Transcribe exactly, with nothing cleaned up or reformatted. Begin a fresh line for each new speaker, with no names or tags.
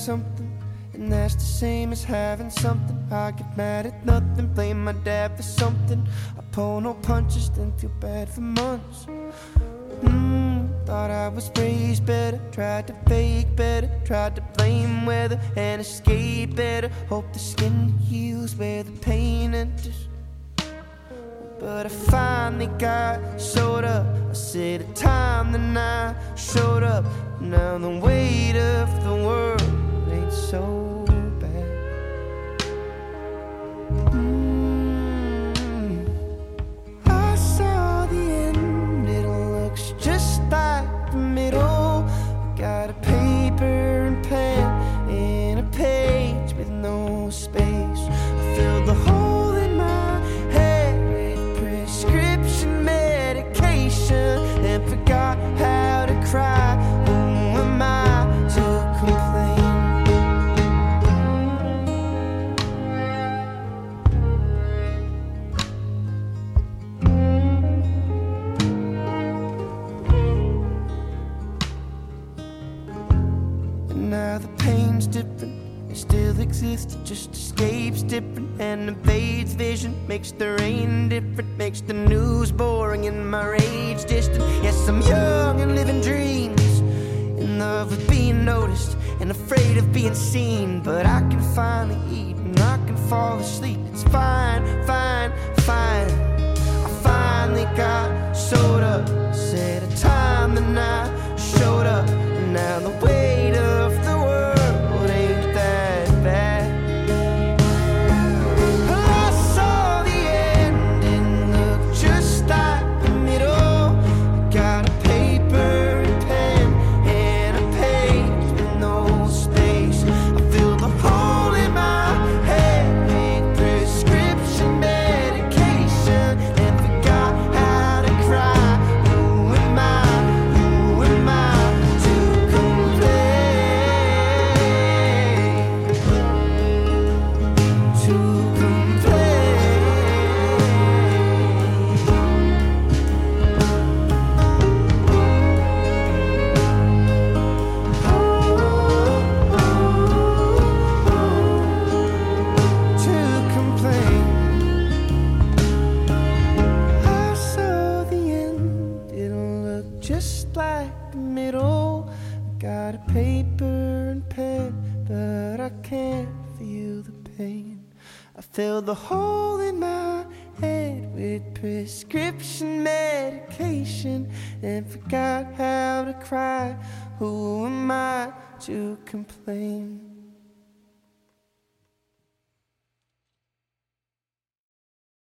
something, and that's the same as having something. I get mad at nothing, blame my dad for something. I pull no punches, then feel bad for months. Mm, thought I was raised better, tried to fake better, tried to blame weather and escape better. Hope the skin heals where the pain enters. But I finally got showed up. I said the time that I showed up. Now the weight of the world ain't so bad. mm, I saw the end, it looks just like the middle. Got a paper and pen and a page with no space. I filled the hole in my head with prescription medication and forgot how to cry. Who am I to complain? And now the pain's different, it still exists, it just escapes different and invades vision. Makes the rain different, makes the news boring and my rage distant. Yes, I'm young and living dreams, in love with being noticed and afraid of being seen. But I can finally eat and I can fall asleep. It's fine, fine, fine. I finally got showed up. Said a time that I showed up. And now the weight of the world ain't that bad. I saw the end, it looked just like the middle. Got a paper and pen and a page with no space. I filled the hole in my head with prescription medication and forgot how to cry. Who am I? Who am I to complain? To complain. To complain. I saw the end, it looked just like the middle. I got a paper and pen, but I can't feel the pain. I filled the hole in my head with prescription medication and forgot how to cry. Who am I to complain?